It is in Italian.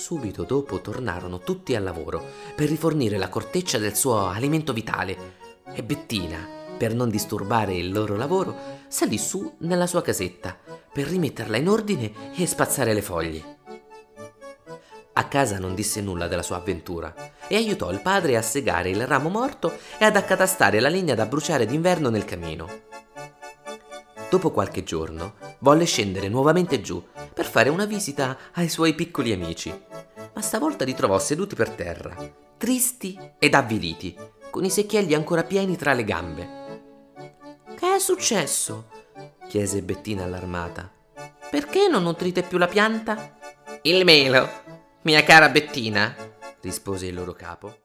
Subito dopo tornarono tutti al lavoro per rifornire la corteccia del suo alimento vitale e Bettina, per non disturbare il loro lavoro, salì su nella sua casetta per rimetterla in ordine e spazzare le foglie. A casa non disse nulla della sua avventura e aiutò il padre a segare il ramo morto e ad accatastare la legna da bruciare d'inverno nel camino. Dopo qualche giorno volle scendere nuovamente giù per fare una visita ai suoi piccoli amici, ma stavolta li trovò seduti per terra, tristi ed avviliti, con i secchielli ancora pieni tra le gambe. «Che è successo?» chiese Bettina allarmata. «Perché non nutrite più la pianta?» «Il melo, mia cara Bettina», rispose il loro capo.